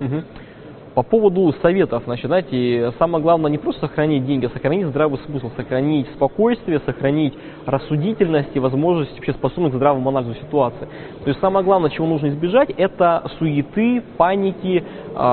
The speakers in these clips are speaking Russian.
Мгм. По поводу советов, значит, знаете, самое главное не просто сохранить деньги, а сохранить здравый смысл, сохранить спокойствие, сохранить рассудительность и возможность вообще способность к здравому анализу ситуации. То есть самое главное, чего нужно избежать, это суеты, паники,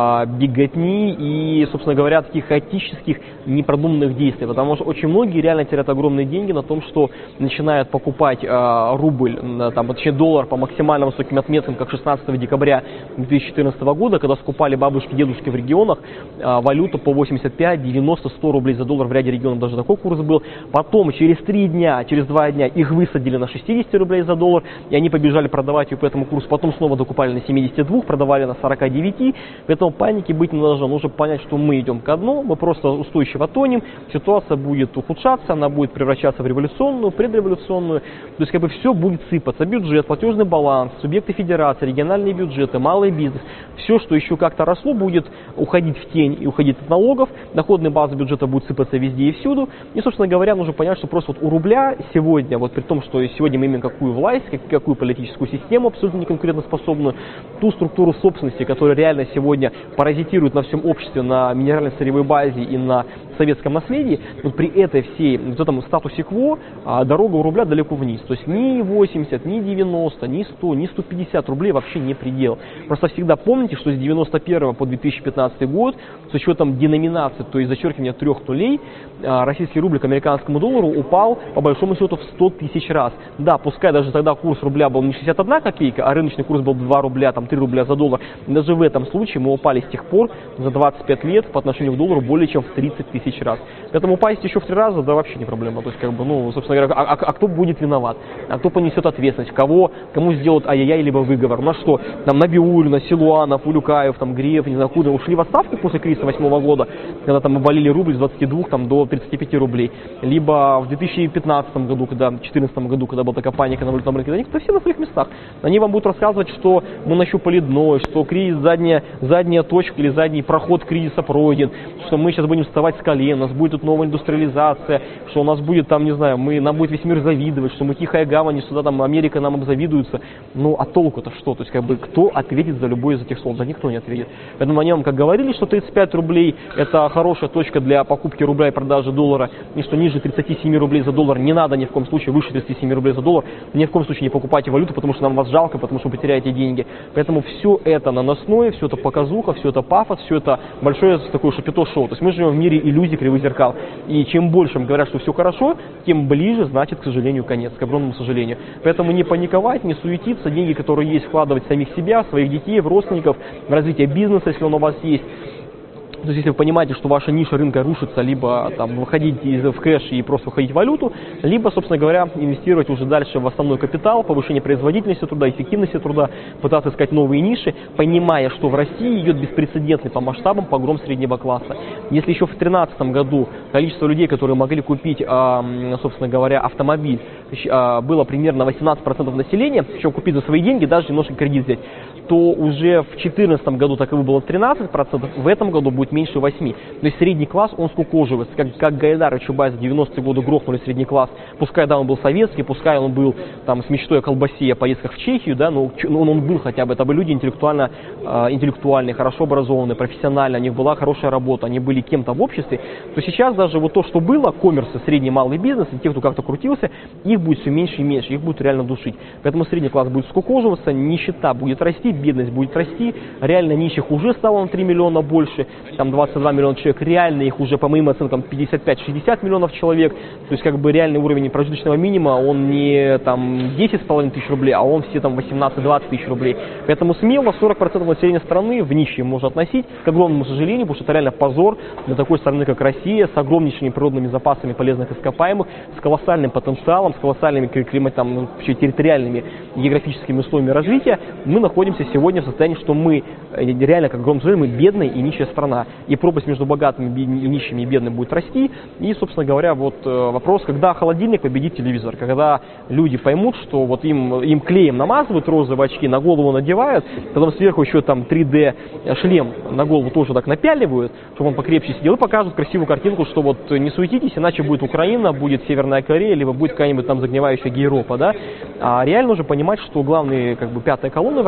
беготни и, собственно говоря, таких хаотических, непродуманных действий. Потому что очень многие реально теряют огромные деньги на том, что начинают покупать рубль, там, точнее доллар по максимально высоким отметкам, как 16 декабря 2014 года, когда скупали бабушки, дедушки в регионах, валюту по 85, 90, 100 рублей за доллар, в ряде регионов даже такой курс был. Потом через 3 дня, через 2 дня их высадили на 60 рублей за доллар, и они побежали продавать ее по этому курсу. Потом снова докупали на 72, продавали на 49. Поэтому паники быть не должно. Нужно понять, что мы идем ко дну, мы просто устойчиво тонем, ситуация будет ухудшаться, она будет превращаться в революционную, предреволюционную. То есть как бы все будет сыпаться. Бюджет, платежный баланс, субъекты федерации, региональные бюджеты, малый бизнес. Все, что еще как-то росло, будет уходить в тень и уходить от налогов, доходная база бюджета будет сыпаться везде и всюду. И, собственно говоря, нужно понять, что просто вот у рубля сегодня, вот при том, что сегодня мы имеем какую власть, какую политическую систему абсолютно неконкурентоспособную, ту структуру собственности, которая реально сегодня паразитирует на всем обществе, на минерально-сырьевой базе и на советском наследии, вот при этой всей, вот этом статусе кво, дорога у рубля далеко вниз. То есть ни 80, ни 90, ни 100, ни 150 рублей вообще не предел. Просто всегда помните, что с 91 по 2015 год, с учетом деноминации, то есть зачеркивания 3 нулей, российский рубль к американскому доллару упал по большому счету в 100 тысяч раз. Да, пускай даже тогда курс рубля был не 61 копейка, а рыночный курс был 2 рубля, там 3 рубля за доллар. Даже в этом случае мы упали с тех пор за 25 лет по отношению к доллару более чем в 30 тысяч раз. Поэтому упасть еще в 3 раза, да, вообще не проблема. То есть, как бы, ну, собственно говоря, а кто будет виноват? А кто понесет ответственность? Кому сделают ай-яй-яй, либо выговор? На что? Там, на Биулина, Силуанов, Улюкаев, там, Греф, не знаю, куда ушли в отставку после кризиса 2008 года, когда там обвалили рубль с 22 там, до 35 рублей. Либо в 2015 году, когда, в 2014 году, когда была такая паника на валютном рынке, они все на своих местах. Они вам будут рассказывать, что мы нащупали дно, что кризис, задняя точка или задний проход кризиса пройден, что мы сейчас будем вставать с колен, у нас будет тут новая индустриализация, что у нас будет там, не знаю, нам будет весь мир завидовать, что мы тихая гавань, и сюда там Америка нам обзавидуется. Ну, а толку-то что? То есть, как бы, кто ответит за любое из этих слов? Да никто не ответит. Поэтому они вам как говорили, что 35 рублей это хорошая точка для покупки рубля и продажи доллара, и что ниже 37 рублей за доллар не надо ни в коем случае, выше 37 рублей за доллар, ни в коем случае не покупайте валюту, потому что нам вас жалко, потому что вы потеряете деньги. Поэтому все это наносное, все это показуха, все это пафос, все это большое такое шапито-шоу. То есть мы живем в мире иллюзий, кривых зеркал. И чем больше им говорят, что все хорошо, тем ближе, значит, к сожалению, конец, к огромному сожалению. Поэтому не паниковать, не суетиться, деньги, которые есть, вкладывать в самих себя, в своих детей, в родственников, в развитие бизнеса, если он у вас есть. То есть, если вы понимаете, что ваша ниша рынка рушится, либо там выходить в кэш и просто выходить в валюту, либо, собственно говоря, инвестировать уже дальше в основной капитал, повышение производительности труда, эффективности труда, пытаться искать новые ниши, понимая, что в России идет беспрецедентный по масштабам погром среднего класса. Если еще в 2013 году количество людей, которые могли купить, собственно говоря, автомобиль, было примерно 18% населения, причем купить за свои деньги, даже немножко кредит взять, то уже в 2014 году таковых было 13%, в этом году будет меньше 8%. То есть средний класс, он скукоживается. Как Гайдар и Чубайс в 90-е годы грохнули средний класс, пускай да, он был советский, пускай он был там с мечтой о колбасе, о поездках в Чехию, да, но он был хотя бы, это были люди интеллектуальные, хорошо образованные, профессиональные, у них была хорошая работа, они были кем-то в обществе, то сейчас даже вот то, что было, коммерсы, средний малый бизнес, и те, кто как-то крутился, их будет все меньше и меньше, их будут реально душить. Поэтому средний класс будет скукоживаться, нищета будет расти, бедность будет расти, реально нищих уже стало на 3 миллиона больше, там 22 миллиона человек, реально их уже, по моим оценкам, 55-60 миллионов человек, то есть как бы реальный уровень прожиточного минимума, он не там 10,5 тысяч рублей, а он все там 18-20 тысяч рублей. Поэтому смело 40% населения страны в нищие можно относить, к огромному сожалению, потому что это реально позор для такой страны, как Россия, с огромнейшими природными запасами полезных ископаемых, с колоссальным потенциалом, с колоссальными территориальными географическими условиями развития. Мы находимся сегодня в состоянии, что мы реально, как огромное сожалению, мы бедная и нищая страна. И пропасть между богатыми и нищими и бедными будет расти. И, собственно говоря, вот вопрос, когда холодильник победит телевизор, когда люди поймут, что вот им клеем намазывают розовые очки, на голову надевают, потом сверху еще там 3D шлем на голову тоже так напяливают, чтобы он покрепче сидел, и покажут красивую картинку, что вот не суетитесь, иначе будет Украина, будет Северная Корея, либо будет какая-нибудь там загнивающая Европа, да. А реально уже понимать, что главные, как бы, пятая колонна враги Отечества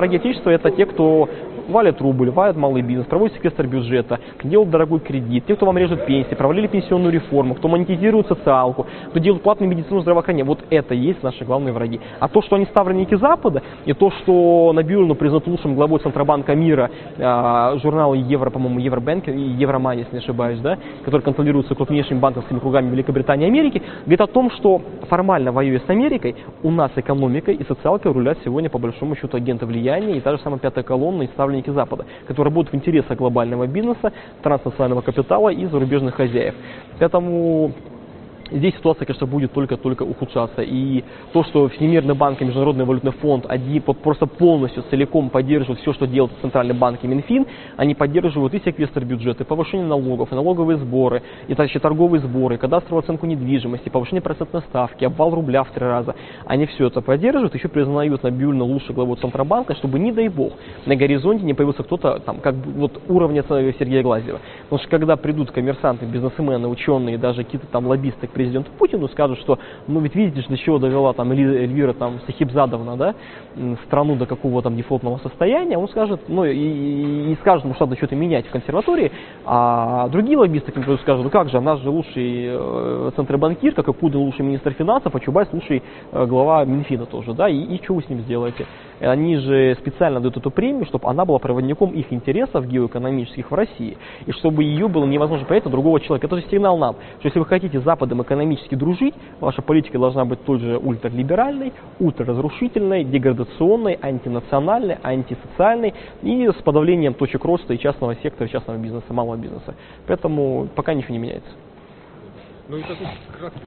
правительство – это те, кто валит рубль, валит малый бизнес, проводит секвестр бюджета, делают дорогой кредит, те, кто вам режет пенсии, провалили пенсионную реформу, кто монетизирует социалку, кто делает платную медицину, здравоохранение. Вот это и есть наши главные враги. А то, что они ставленники Запада, и то, что Набиуллину признают лучшим главой Центробанка мира, журнала Евро, по-моему, Евробанк, Евромани, если не ошибаюсь, да, который контролируется крупнейшими банковскими кругами Великобритании и Америки, говорит о том, что формально воюя с Америкой, у нас экономикой и социалкой рулят сегодня по большому счету агенты влияния и та же самая пятая колонна и ставленники Запада, которые работают в интересах глобального бизнеса, транснационального капитала и зарубежных хозяев. Поэтому здесь ситуация, конечно, будет только ухудшаться. И то, что Всемирный банк и Международный валютный фонд просто полностью, целиком поддерживают все, что делает Центральный банк и Минфин, они поддерживают и секвестр бюджета, и повышение налогов, и налоговые сборы, и торговые сборы, и кадастровую оценку недвижимости, повышение процентной ставки, обвал рубля в 3 раза. Они все это поддерживают, еще признают Набиуллину лучшей главой Центробанка, чтобы, не дай бог, на горизонте не появился кто-то там, как вот уровня Сергея Глазьева. Потому что когда придут коммерсанты, бизнесмены, ученые, даже какие-то там лоббисты к президенту Путину, скажут, что, ну ведь видите, до чего довела там Эльвира там Сахибзадовна, да, страну до какого там дефолтного состояния, он скажет, ну и скажет, ну что надо что-то менять в консерватории, а другие лоббисты скажут, ну как же, наш же лучший центробанкир, как и Путин лучший министр финансов, а Чубайс лучший глава Минфина тоже, да, и что вы с ним сделаете? Они же специально дают эту премию, чтобы она была проводником их интересов геоэкономических в России, и чтобы ее было невозможно понять от другого человека. Это же сигнал нам, что если вы хотите с Западом экономически дружить, ваша политика должна быть той же ультралиберальной, ультраразрушительной, деградационной, антинациональной, антисоциальной и с подавлением точек роста и частного сектора, частного бизнеса, малого бизнеса. Поэтому пока ничего не меняется. Ну и такой краткий